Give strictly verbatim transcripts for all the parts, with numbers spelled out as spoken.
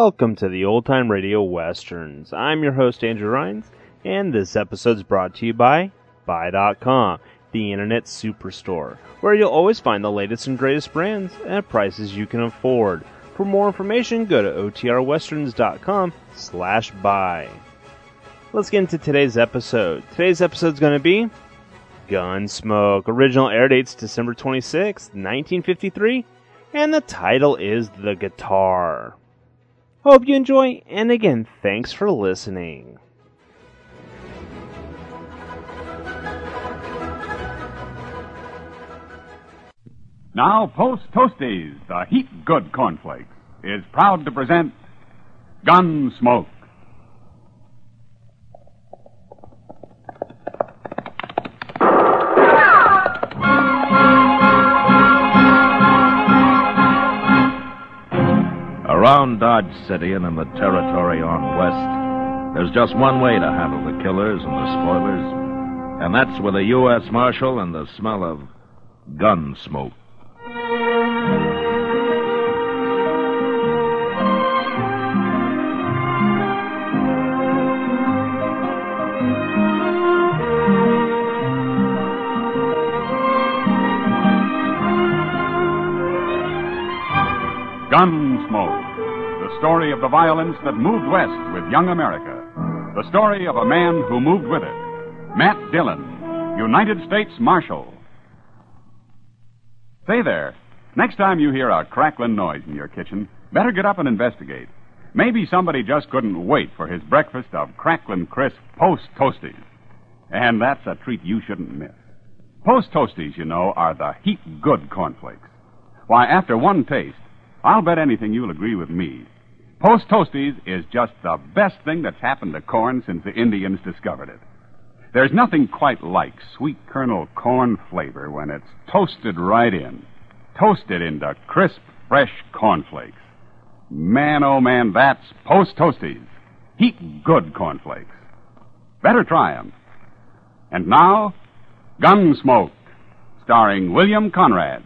Welcome to the Old Time Radio Westerns. I'm your host, Andrew Rhines, and this episode's brought to you by Buy dot com, the Internet Superstore, where you'll always find the latest and greatest brands at prices you can afford. For more information, go to O T R westerns dot com slash buy. Let's get into today's episode. Today's episode's going to be Gunsmoke. Original air date's December twenty-sixth, nineteen fifty-three, and the title is The Guitar. Hope you enjoy, and again, thanks for listening. Now, Post Toasties, the heat good cornflakes, is proud to present Gunsmoke. Around Dodge City and in the territory on west, there's just one way to handle the killers and the spoilers, and that's with a U S Marshal and the smell of gun smoke. Gunsmoke, the story of the violence that moved west with young America. The story of a man who moved with it. Matt Dillon, United States Marshal. Say there, next time you hear a crackling noise in your kitchen, better get up and investigate. Maybe somebody just couldn't wait for his breakfast of crackling crisp Post Toasties. And that's a treat you shouldn't miss. Post Toasties, you know, are the heat good cornflakes. Why, after one taste, I'll bet anything you'll agree with me. Post Toasties is just the best thing that's happened to corn since the Indians discovered it. There's nothing quite like sweet kernel corn flavor when it's toasted right in. Toasted into crisp, fresh cornflakes. Man, oh man, that's Post Toasties. Heat good cornflakes. Better try 'em. And now, Gunsmoke, starring William Conrad.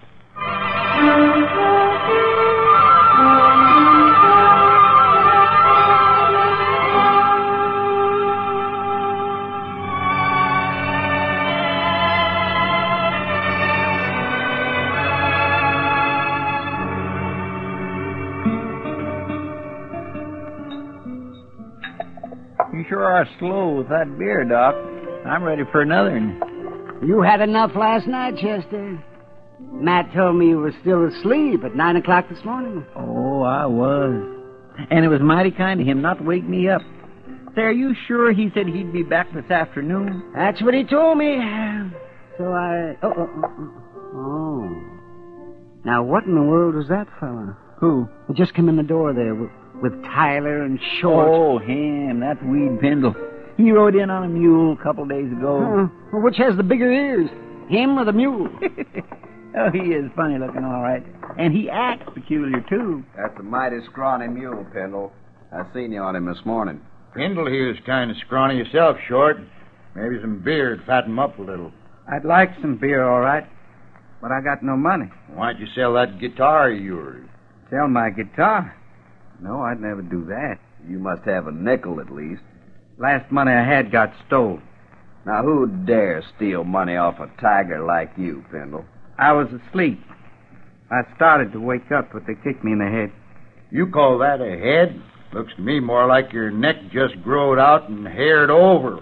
You sure are slow with that beer, Doc. I'm ready for another one. You had enough last night, Chester. Matt told me you were still asleep at nine o'clock this morning. Oh, I was. And it was mighty kind of him not to wake me up. Say, are you sure he said he'd be back this afternoon? That's what he told me. So I... Oh, oh, oh, oh. Now, what in the world was that fella? Who? He just came in the door there with, with Tyler and Short. Oh, him. That's Weed Pendle. He rode in on a mule a couple days ago. Uh, well, which has the bigger ears? Him or the mule? Oh, he is funny looking, all right. And he acts peculiar, too. That's a mighty scrawny mule, Pendle. I seen you on him this morning. Pendle here's kind of scrawny yourself, Short. Maybe some beer to fatten him up a little. I'd like some beer, all right. But I got no money. Why don't you sell that guitar of yours? Sell my guitar? No, I'd never do that. You must have a nickel at least. Last money I had got stole. Now, who'd dare steal money off a tiger like you, Pendle? I was asleep. I started to wake up, but they kicked me in the head. You call that a head? Looks to me more like your neck just growed out and haired over.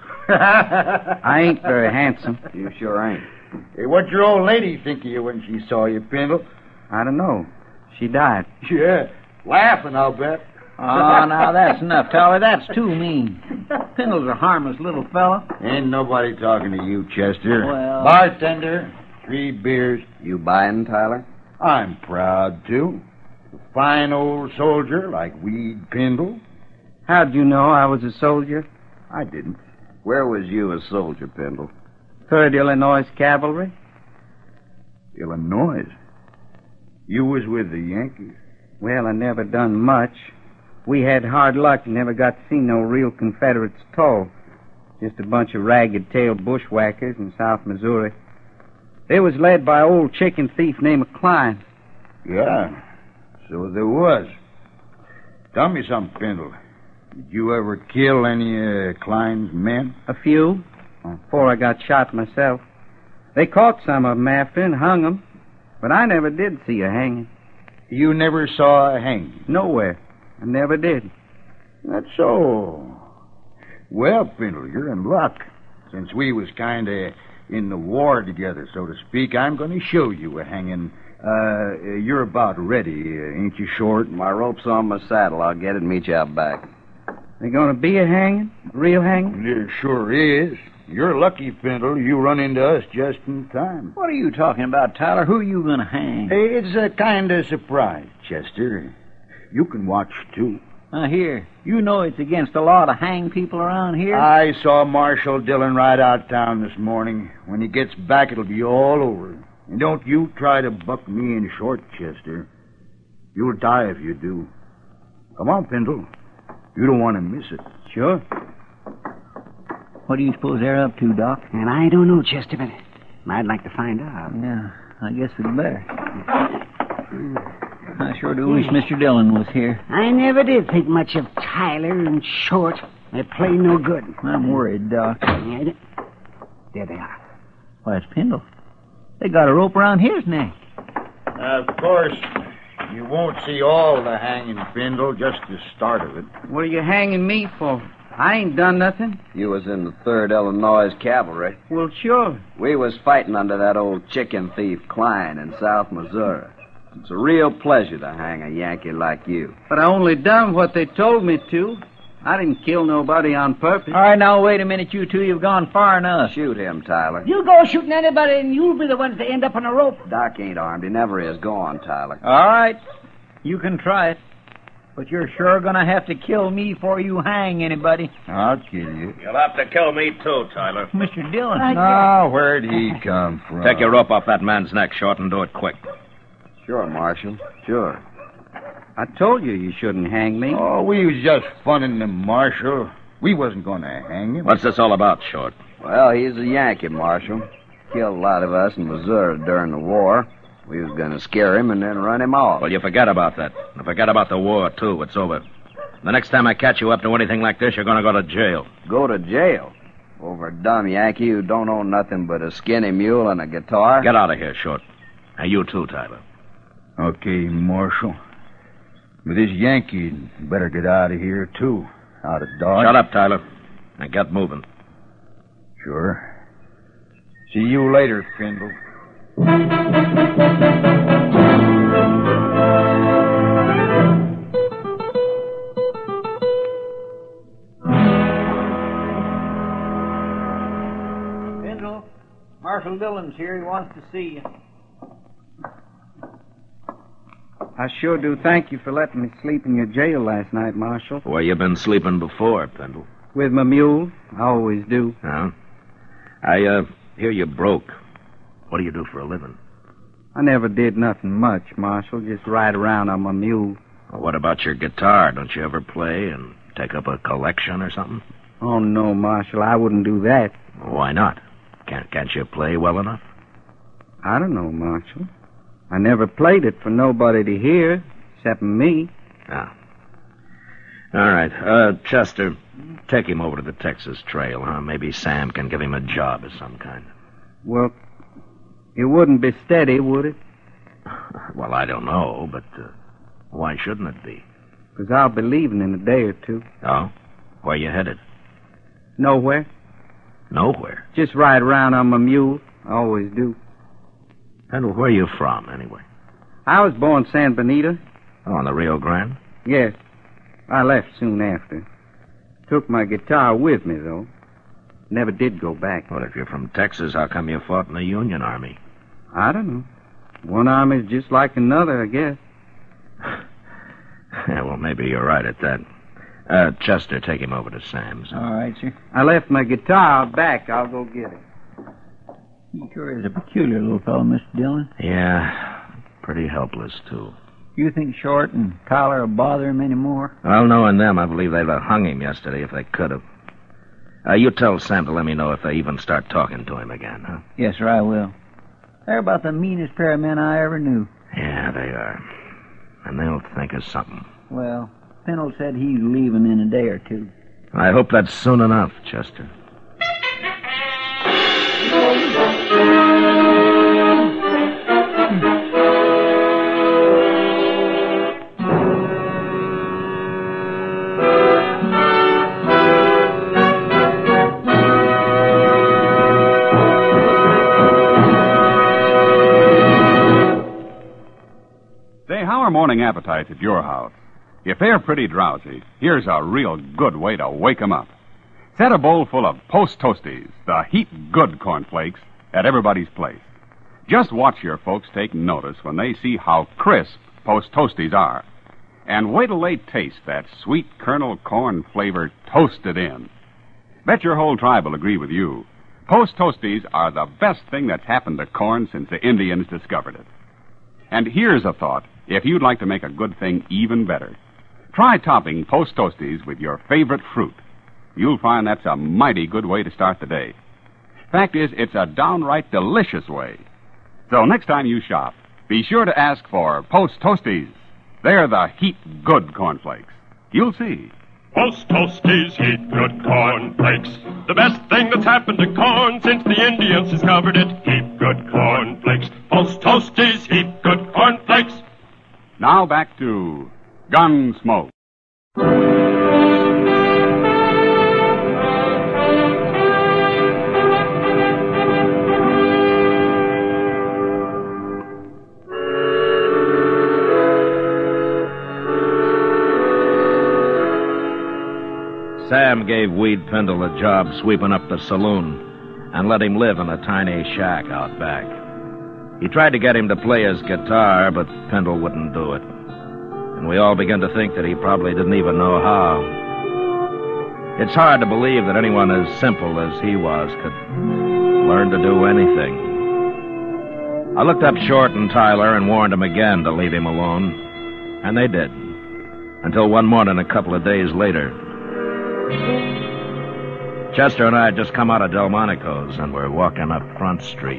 I ain't very handsome. You sure ain't. Hey, what'd your old lady think of you when she saw you, Pendle? I don't know. She died. Yeah, laughing, I'll bet. Oh, now that's enough, Tyler. That's too mean. Pendle's a harmless little fella. Ain't nobody talking to you, Chester. Well... Bartender, three beers. You buying, Tyler? I'm proud to. A fine old soldier like Weed Pendle. How'd you know I was a soldier? I didn't. Where was you a soldier, Pendle? Third Illinois Cavalry. Illinois? You was with the Yankees? Well, I never done much. We had hard luck and never got to see no real Confederates at all. Just a bunch of ragged-tailed bushwhackers in South Missouri. They was led by an old chicken thief named McCline. Yeah, so there was. Tell me something, Pendle. Did you ever kill any of uh, Klein's men? A few. Before I got shot myself. They caught some of 'em after and hung 'em. But I never did see a hanging. You never saw a hanging? Nowhere. I never did. That's so. Well, Pendle, you're in luck. Since we was kind of in the war together, so to speak, I'm going to show you a hanging. Uh, you're about ready, uh, ain't you, Short? My rope's on my saddle. I'll get it and meet you out back. They gonna be a hanging? A real hanging? There sure is. You're lucky, Pendle. You run into us just in time. What are you talking about, Tyler? Who are you going to hang? It's a kind of surprise, Chester. You can watch, too. Now, here, you know it's against the law to hang people around here? I saw Marshal Dillon ride out town this morning. When he gets back, it'll be all over. And don't you try to buck me in short, Chester. You'll die if you do. Come on, Pendle. You don't want to miss it. Sure. What do you suppose they're up to, Doc? And I don't know, Chester, but I'd like to find out. Yeah, I guess we'd better. I sure do wish Mister Dillon was here. I never did think much of Tyler and Short. They play no good. I'm worried, Doc. Yeah, there they are. Why, it's Pendle. They got a rope around his neck. Of course, you won't see all the hanging, Pendle, just the start of it. What are you hanging me for? I ain't done nothing. You was in the third Illinois Cavalry. Well, sure. We was fighting under that old chicken thief Klein in South Missouri. It's a real pleasure to hang a Yankee like you. But I only done what they told me to. I didn't kill nobody on purpose. All right, now, wait a minute, you two. You've gone far enough. Shoot him, Tyler. You go shooting anybody, and you'll be the ones to end up on a rope. Doc ain't armed. He never is. Go on, Tyler. All right. You can try it. But you're sure going to have to kill me before you hang anybody. I'll kill you. You'll have to kill me, too, Tyler. Mister Dillon. Ah, where'd he come from? Take your rope off that man's neck, Short, and do it quick. Sure, Marshal. Sure. I told you you shouldn't hang me. Oh, we was just funning the Marshal. We wasn't going to hang him. What's this all about, Short? Well, he's a Yankee, Marshal. Killed a lot of us in Missouri during the war. We was going to scare him and then run him off. Well, you forget about that. And forget about the war, too. It's over. The next time I catch you up to anything like this, you're going to go to jail. Go to jail? Over a dumb Yankee who don't own nothing but a skinny mule and a guitar? Get out of here, Short. And you, too, Tyler. Okay, Marshal. But this Yankee better get out of here, too. Out of Dodge. Shut up, Tyler. And get moving. Sure. See you later, Pendle. Pendle, Marshal Dillon's here. He wants to see you. I sure do thank you for letting me sleep in your jail last night, Marshal. Where you been sleeping before, Pendle? With my mule. I always do. Huh? I, uh, hear you broke. What do you do for a living? I never did nothing much, Marshal. Just ride around on my mule. Well, what about your guitar? Don't you ever play and take up a collection or something? Oh, no, Marshal. I wouldn't do that. Well, why not? Can't, can't you play well enough? I don't know, Marshal. I never played it for nobody to hear, except me. Ah. All right. Uh, Chester, take him over to the Texas Trail, huh? Maybe Sam can give him a job of some kind. Well, it wouldn't be steady, would it? Well, I don't know, but uh, why shouldn't it be? Because I'll be leaving in a day or two. Oh? Where you headed? Nowhere. Nowhere. Just ride around on my mule. I always do. Pendle, where are you from, anyway? I was born San Benito. Oh, on the Rio Grande? Yes. I left soon after. Took my guitar with me, though. Never did go back. Well, if you're from Texas, how come you fought in the Union Army? I don't know. One army's just like another, I guess. Yeah, well, maybe you're right at that. Uh, Chester, take him over to Sam's. All right, sir. I left my guitar back. I'll go get it. He sure is a peculiar little fellow, Mister Dillon. Yeah, pretty helpless, too. You think Short and Tyler will bother him any more? Well, knowing them, I believe they'd have hung him yesterday if they could have. Uh, you tell Sam to let me know if they even start talking to him again, huh? Yes, sir, I will. They're about the meanest pair of men I ever knew. Yeah, they are. And they'll think of something. Well, Pendle said he's leaving in a day or two. I hope that's soon enough, Chester. Say, how are morning appetites at your house? If they're pretty drowsy, here's a real good way to wake 'em up. Set a bowl full of Post Toasties, the heat-good cornflakes, at everybody's place. Just watch your folks take notice when they see how crisp Post Toasties are. And wait till they taste that sweet kernel corn flavor toasted in. Bet your whole tribe will agree with you. Post Toasties are the best thing that's happened to corn since the Indians discovered it. And here's a thought, if you'd like to make a good thing even better. Try topping Post Toasties with your favorite fruit. You'll find that's a mighty good way to start the day. Fact is, it's a downright delicious way. So next time you shop, be sure to ask for Post Toasties. They're the heat-good cornflakes. You'll see. Post Toasties, heat-good cornflakes. The best thing that's happened to corn since the Indians discovered it. Heat-good cornflakes. Post Toasties, heat-good cornflakes. Now back to Gunsmoke. Sam gave Weed Pendle a job sweeping up the saloon and let him live in a tiny shack out back. He tried to get him to play his guitar, but Pendle wouldn't do it. And we all began to think that he probably didn't even know how. It's hard to believe that anyone as simple as he was could learn to do anything. I looked up Short and Tyler and warned them again to leave him alone. And they did. Until one morning a couple of days later. Chester and I had just come out of Delmonico's and were walking up Front Street.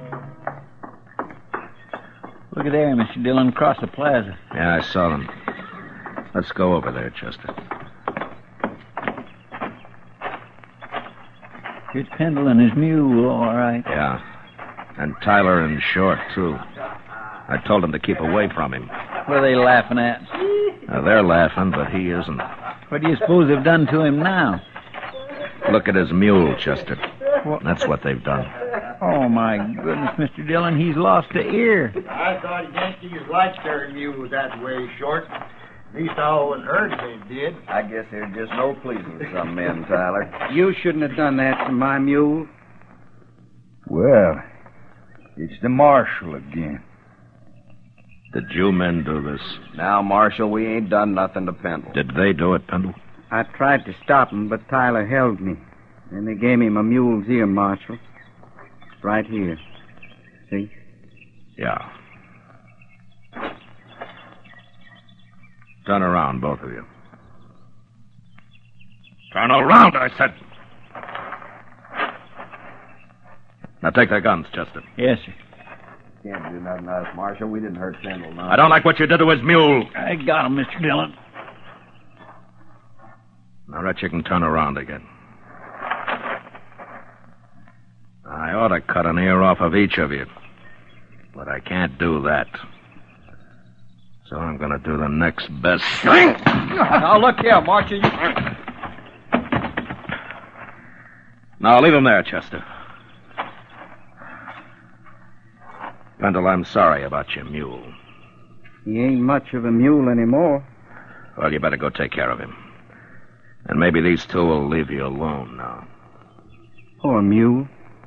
Look at there, Mister Dillon, across the plaza. Yeah, I saw them. Let's go over there, Chester. Here's Pendle and his mule, all right. Yeah. And Tyler and Short, too. I told them to keep away from him. What are they laughing at? Now, they're laughing, but he isn't. What do you suppose they've done to him now? Look at his mule, Chester. What? That's what they've done. Oh, my goodness, Mister Dillon, he's lost a ear. I thought Yankees liked their mules that way, Short. At least I always heard they did. I guess there's just no pleasing with some men, Tyler. You shouldn't have done that to my mule. Well, it's the marshal again. Did you men do this? Now, Marshal, we ain't done nothing to Pendle. Did they do it, Pendle? I tried to stop him, but Tyler held me. And they gave me my mule's ear, Marshal. It's right here. See? Yeah. Turn around, both of you. Turn around, I said. Now take their guns, Chester. Yes, sir. Can't do nothing to us, Marshal. We didn't hurt Pendle, no. I don't like what you did to his mule. I got him, Mister Dillon. Now, Rhett, you can turn around again. I ought to cut an ear off of each of you. But I can't do that. So I'm going to do the next best thing. Now, look here, Marshal. You... Now, leave him there, Chester. Pendle, I'm sorry about your mule. He ain't much of a mule anymore. Well, you better go take care of him. And maybe these two will leave you alone now. Poor mule.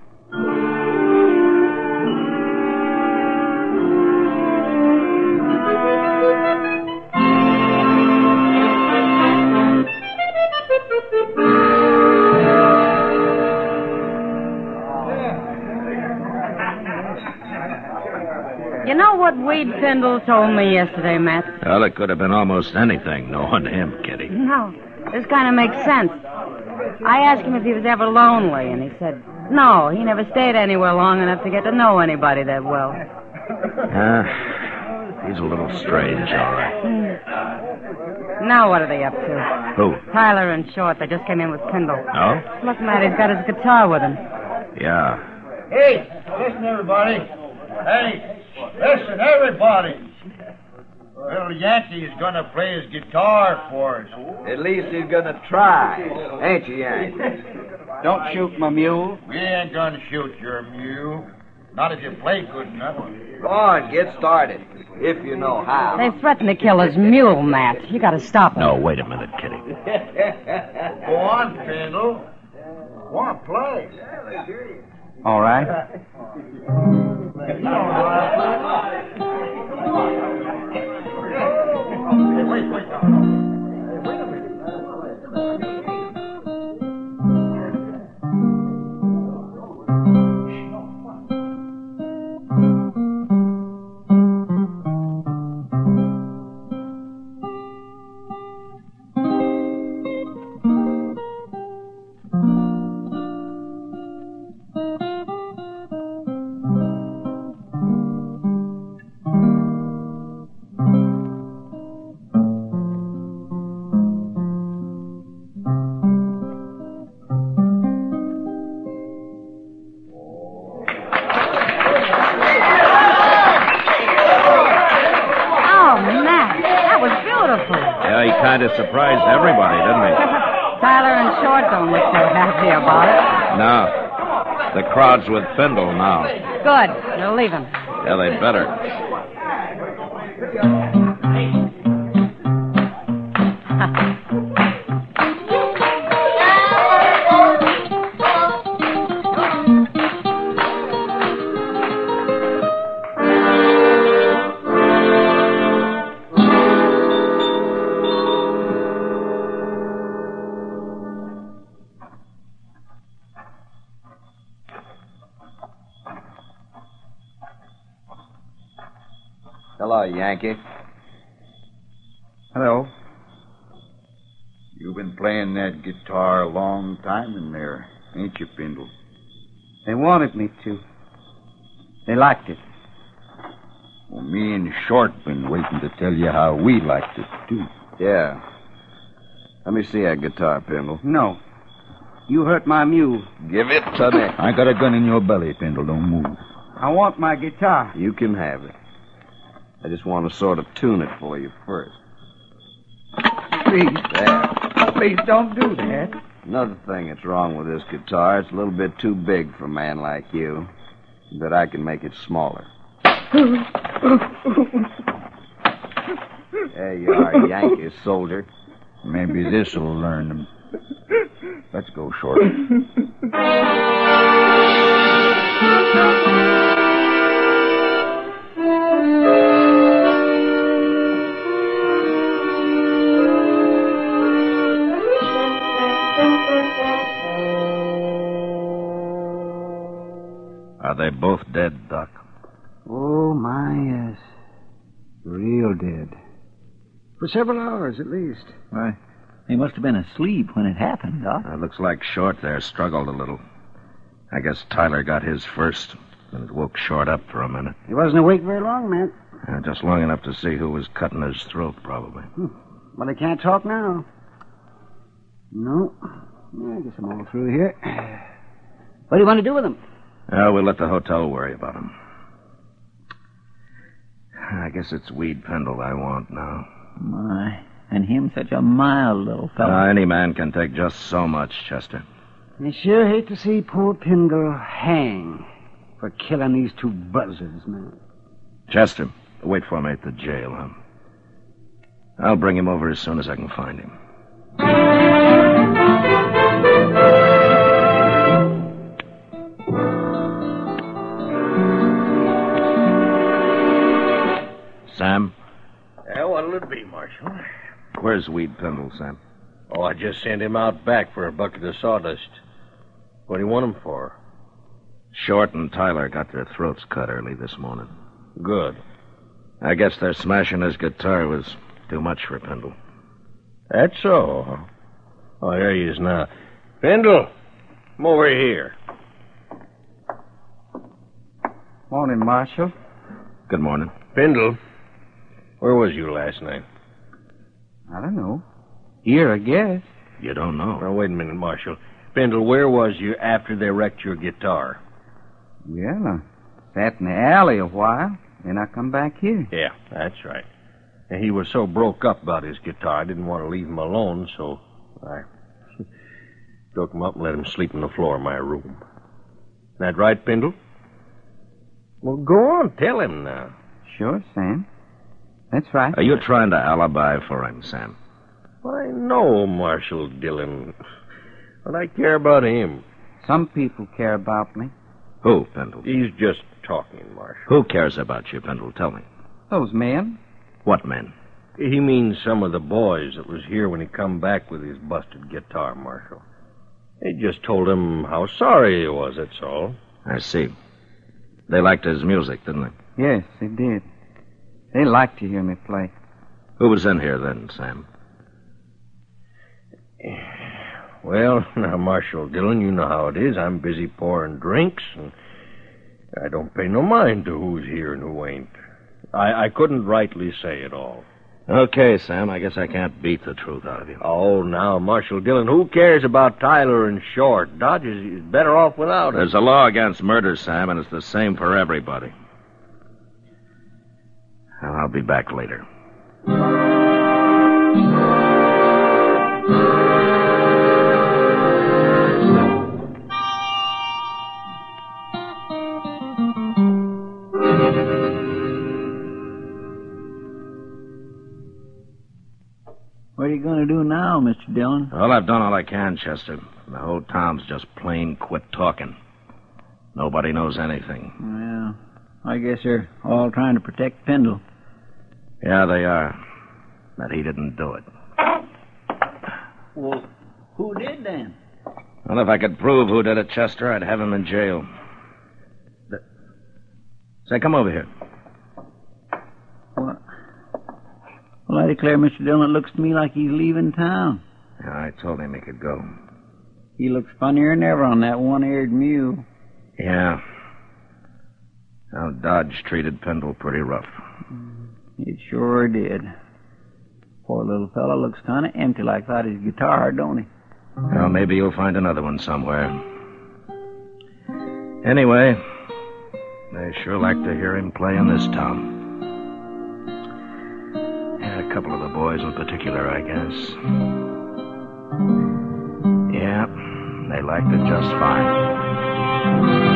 You know what Weed Pendle told me yesterday, Matt? Well, it could have been almost anything, knowing him, Kitty. No, this kind of makes sense. I asked him if he was ever lonely, and he said, no, he never stayed anywhere long enough to get to know anybody that well. Uh, he's a little strange, all right. Mm. Now what are they up to? Who? Tyler and Short. They just came in with Kendall. Oh? Look, Matt, he's got his guitar with him. Yeah. Hey, listen, everybody. Hey, listen, everybody. Little Yankee is going to play his guitar for us. At least he's gonna try. Ain't you, Yank? Don't shoot my mule. We ain't going to shoot your mule. Not if you play good enough. Go on, get started. If you know how. They threatened to kill his mule, Matt. You gotta stop them. No, wait a minute, Kitty. Go on, Pendle. Go on, play. All right. Hey, wait, wait. Wait a minute. Yeah, he kind of surprised everybody, didn't he? Tyler and Short don't look so happy about it. No. The crowd's with Findle now. Good. They're leaving. Yeah, they better. Hello, Yankee. Hello. You've been playing that guitar a long time in there, ain't you, Pendle? They wanted me to. They liked it. Well, me and Short been waiting to tell you how we liked it, too. Yeah. Let me see that guitar, Pendle. No. You hurt my mule. Give it to me. I got a gun in your belly, Pendle. Don't move. I want my guitar. You can have it. I just want to sort of tune it for you first. Please. There. Please don't do that. Another thing that's wrong with this guitar, it's a little bit too big for a man like you. But I can make it smaller. There you are, Yankee soldier. Maybe this'll learn them. Let's go, Short. Are they both dead, Doc? Oh, my, yes. Real dead. For several hours, at least. Why, he must have been asleep when it happened, Doc. It looks like Short there struggled a little. I guess Tyler got his first, and it woke Short up for a minute. He wasn't awake very long, Matt. Uh, just long enough to see who was cutting his throat, probably. Hmm. Well, he can't talk now. No. Yeah, I guess I'm all through here. What do you want to do with him? Uh, we'll let the hotel worry about him. I guess it's Weed Pendle I want now. My, and him such a mild little fellow. Uh, any man can take just so much, Chester. I sure hate to see poor Pendle hang for killing these two buzzards, man. Chester, wait for me at the jail, huh? I'll bring him over as soon as I can find him. Sam? Yeah, what'll it be, Marshal? Where's Weed Pendle, Sam? Oh, I just sent him out back for a bucket of sawdust. What do you want him for? Short and Tyler got their throats cut early this morning. Good. I guess their smashing his guitar was too much for Pendle. That's so, huh? Oh, there he is now. Pendle, come over here. Morning, Marshal. Good morning. Pendle, where was you last night? I don't know. Here, I guess. You don't know? Now, wait a minute, Marshal. Pendle, where was you after they wrecked your guitar? Well, I sat in the alley a while, then I come back here. Yeah, that's right. And he was so broke up about his guitar, I didn't want to leave him alone, so I took him up and let him sleep on the floor of my room. That right, Pendle? Well, go on, tell him now. Sure, Sam. That's right. Are you trying to alibi for him, Sam? I know Marshal Dillon, but I care about him. Some people care about me. Who, Pendle? He's just talking, Marshal. Who cares about you, Pendle? Tell me. Those men. What men? He means some of the boys that was here when he come back with his busted guitar, Marshal. They just told him how sorry he was, that's all. I see. They liked his music, didn't they? Yes, they did. They liked to hear me play. Who was in here then, Sam? Well, now, Marshal Dillon, you know how it is. I'm busy pouring drinks, and I don't pay no mind to who's here and who ain't. I, I couldn't rightly say it all. Okay, Sam, I guess I can't beat the truth out of you. Oh, now, Marshal Dillon, who cares about Tyler and Short? Dodge is is better off without him. There's a law against murder, Sam, and it's the same for everybody. Well, I'll be back later. What are you going to do now, Mister Dillon? Well, I've done all I can, Chester. The whole town's just plain quit talking. Nobody knows anything. Well, I guess they're all trying to protect Pendle. Yeah, they are. But he didn't do it. Well, who did then? Well, if I could prove who did it, Chester, I'd have him in jail. The... Say, come over here. What? Well, I declare, Mister Dillon, it looks to me like he's leaving town. Yeah, I told him he could go. He looks funnier than ever on that one-eared mule. Yeah. Now, Dodge treated Pendle pretty rough. It sure did. Poor little fellow looks kind of empty like that his guitar, don't he? Well, maybe you'll find another one somewhere. Anyway, they sure like to hear him play in this town. A couple of the boys in particular, I guess. Yeah, they liked it just fine.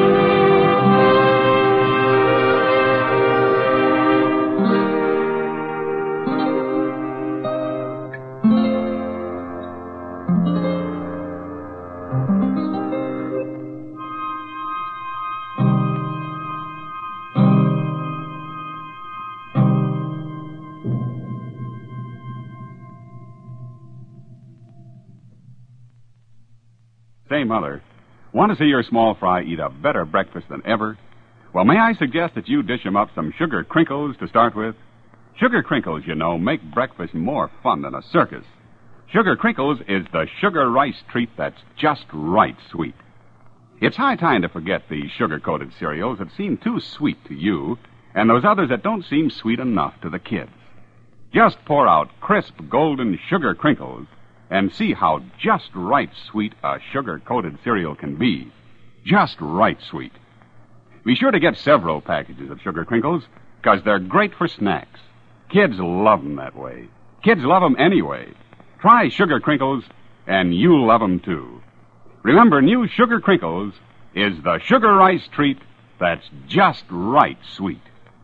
Say, Mother, want to see your small fry eat a better breakfast than ever? Well, may I suggest that you dish 'em up some sugar crinkles to start with? Sugar crinkles, you know, make breakfast more fun than a circus. Sugar crinkles is the sugar rice treat that's just right sweet. It's high time to forget these sugar-coated cereals that seem too sweet to you and those others that don't seem sweet enough to the kids. Just pour out crisp golden sugar crinkles and see how just right sweet a sugar-coated cereal can be. Just right sweet. Be sure to get several packages of sugar crinkles, because they're great for snacks. Kids love 'em that way. Kids love 'em anyway. Try sugar crinkles, and you'll love 'em too. Remember, new sugar crinkles is the sugar rice treat that's just right sweet.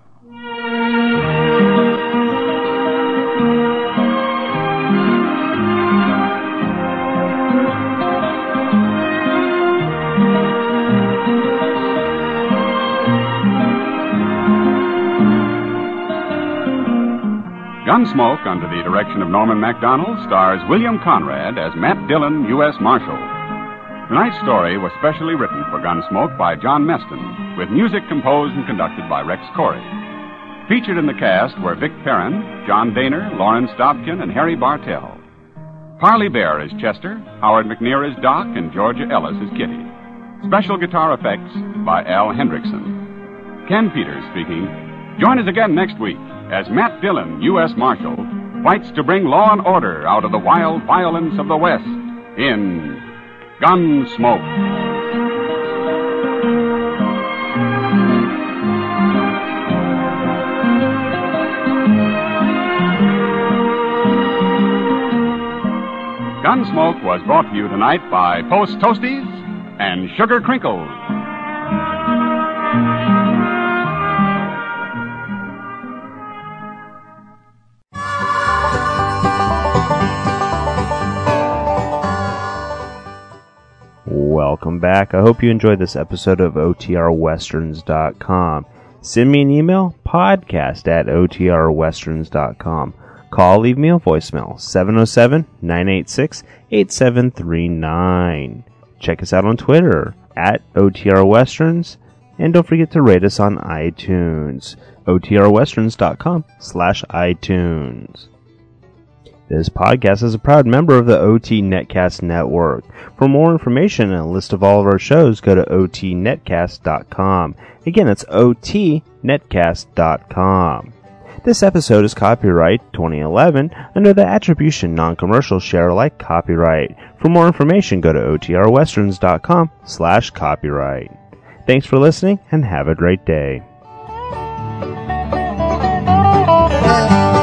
Gunsmoke, under the direction of Norman MacDonald, stars William Conrad as Matt Dillon, U S Marshal. Tonight's story was specially written for Gunsmoke by John Meston, with music composed and conducted by Rex Corey. Featured in the cast were Vic Perrin, John Daner, Lawrence Dobkin, and Harry Bartell. Parley Bear is Chester, Howard McNear is Doc, and Georgia Ellis is Kitty. Special guitar effects by Al Hendrickson. Ken Peters speaking. Join us again next week as Matt Dillon, U S Marshal, fights to bring law and order out of the wild violence of the West in Gunsmoke. Gunsmoke was brought to you tonight by Post Toasties and Sugar Crinkles. Welcome back. I hope you enjoyed this episode of O T R westerns dot com. Send me an email, podcast at O T R westerns dot com. Call, leave me a voicemail, seven oh seven, nine eight six, eight seven three nine. Check us out on Twitter, at O T R Westerns, and don't forget to rate us on iTunes, O T R westerns dot com slash iTunes. This podcast is a proud member of the O T Netcast Network. For more information and a list of all of our shows, go to O T netcast dot com. Again, it's O T netcast dot com. This episode is copyright twenty eleven under the Attribution Non-Commercial Share-alike copyright. For more information, go to O T R westerns dot com slash copyright. Thanks for listening and have a great day.